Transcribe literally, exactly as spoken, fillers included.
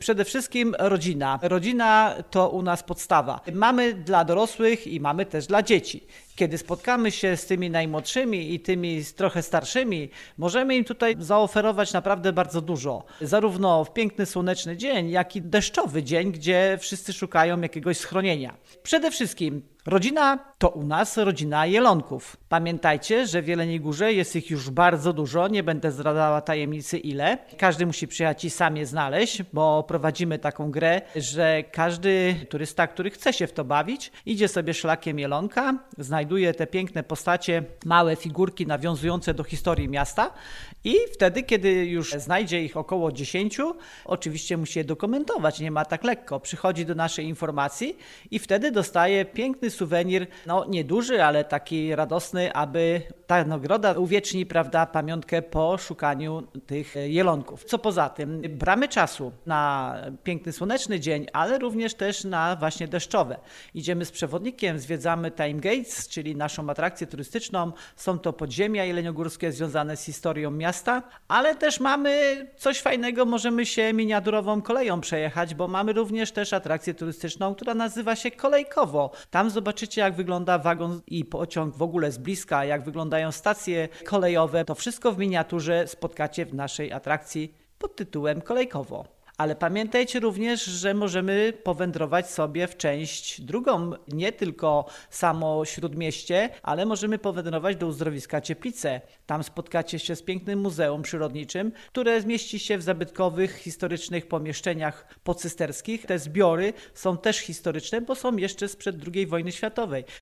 Przede wszystkim rodzina. Rodzina to u nas podstawa. Mamy dla dorosłych i mamy też dla dzieci. Kiedy spotkamy się z tymi najmłodszymi i tymi trochę starszymi, możemy im tutaj zaoferować naprawdę bardzo dużo. Zarówno w piękny, słoneczny dzień, jak i deszczowy dzień, gdzie wszyscy szukają jakiegoś schronienia. Przede wszystkim rodzina to u nas rodzina jelonków. Pamiętajcie, że w Jeleniej Górze jest ich już bardzo dużo, nie będę zdradzała tajemnicy ile. Każdy musi przyjechać i sam je znaleźć, bo prowadzimy taką grę, że każdy turysta, który chce się w to bawić, idzie sobie szlakiem jelonka, znajduje te piękne postacie, małe figurki nawiązujące do historii miasta i wtedy, kiedy już znajdzie ich około dziesięciu, oczywiście musi je dokumentować, nie ma tak lekko. Przychodzi do naszej informacji i wtedy dostaje piękny suwenir, no nieduży, ale taki radosny, aby ta nagroda uwieczni, prawda, pamiątkę po szukaniu tych jelonków. Co poza tym, bramy czasu na piękny, słoneczny dzień, ale również też na właśnie deszczowe. Idziemy z przewodnikiem, zwiedzamy Time Gates, czyli naszą atrakcję turystyczną. Są to podziemia jeleniogórskie związane z historią miasta, ale też mamy coś fajnego, możemy się miniaturową koleją przejechać, bo mamy również też atrakcję turystyczną, która nazywa się Kolejkowo. Tam zobaczycie, jak wygląda wagon i pociąg w ogóle z bliska, jak wyglądają stacje kolejowe. To wszystko w miniaturze spotkacie w naszej atrakcji pod tytułem Kolejkowo. Ale pamiętajcie również, że możemy powędrować sobie w część drugą, nie tylko samo Śródmieście, ale możemy powędrować do uzdrowiska Cieplice. Tam spotkacie się z pięknym muzeum przyrodniczym, które zmieści się w zabytkowych, historycznych pomieszczeniach pocysterskich. Te zbiory są też historyczne, bo są jeszcze sprzed drugiej wojny światowej.